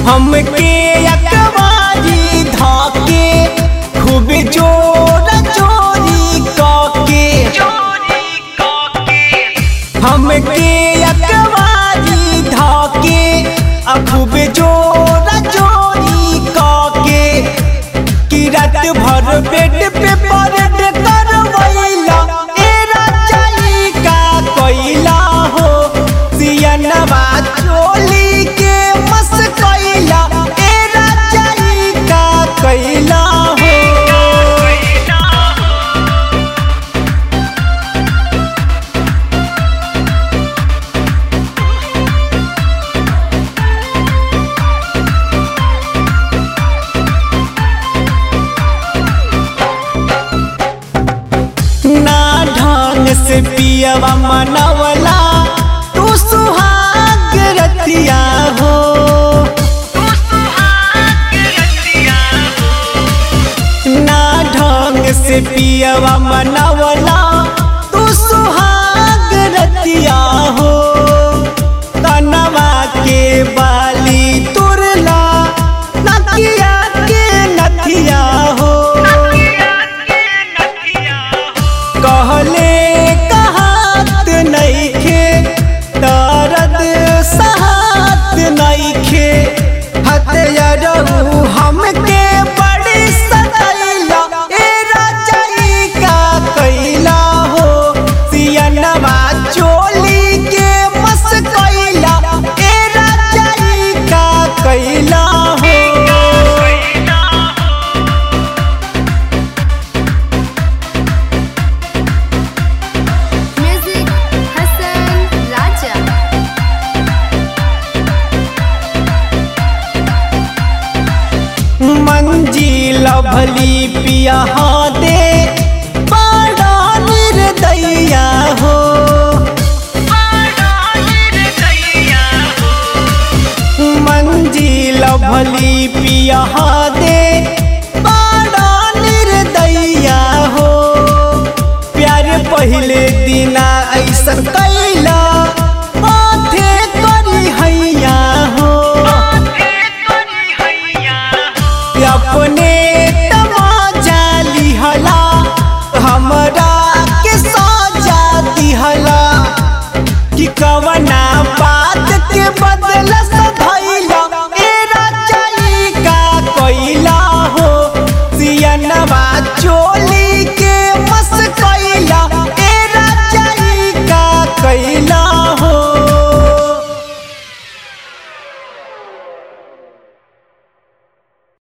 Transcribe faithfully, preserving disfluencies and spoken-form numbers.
हमके अकबारी धाके खूब जोर चोरी काके हमके अकबारी धाके खूब जोर चोरी काके कि रात भर बेड पे परेड करवैला ए राजाई का कोइला हो सियनवा चोली के मस कोइला ए राजाई का कोइला हो। ना ढंग से पियवा मनवला तू सुहाग रतिया हो ना ढंग से पियवा मनवला तू सुहाग रतिया हो कनवा के बाली तुरला नकिया के नथिया हो कहले कहात नइखे दर्द सहात नइखे हथियारू हमके बड़ी सदैला ए राजाई का कैला हो सियनवा चोली के मस कैला ए राजाई का कैला हो। Music Hassan Raja. मंजिल भली पिया दे बड़ा निर्दया हो मंजिल भली पिया दे बड़ा निर्दया हो प्यार पहले दिना ऐसा